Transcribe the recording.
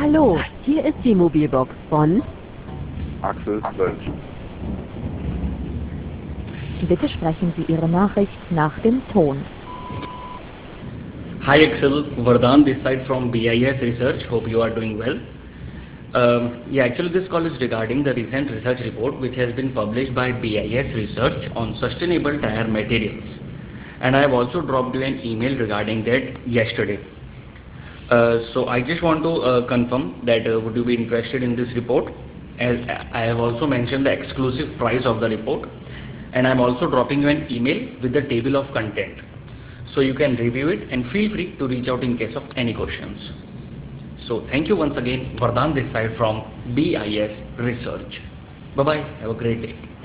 Hallo, hier ist die Mobilbox von. Axel Wölsch. Bitte sprechen Sie Ihre Nachricht nach dem Ton. Hi Excel, Vardhan this side from BIS Research. Hope you are doing well. Actually this call is regarding the recent research report which has been published by BIS Research on sustainable tire materials. And I have also dropped you an email regarding that yesterday. So I just want to confirm that would you be interested in this report? As I have also mentioned the exclusive price of the report, and I'm also dropping you an email with the table of content. So you can review it and feel free to reach out in case of any questions. So thank you once again, Vardhan this side from BIS Research. Bye bye. Have a great day.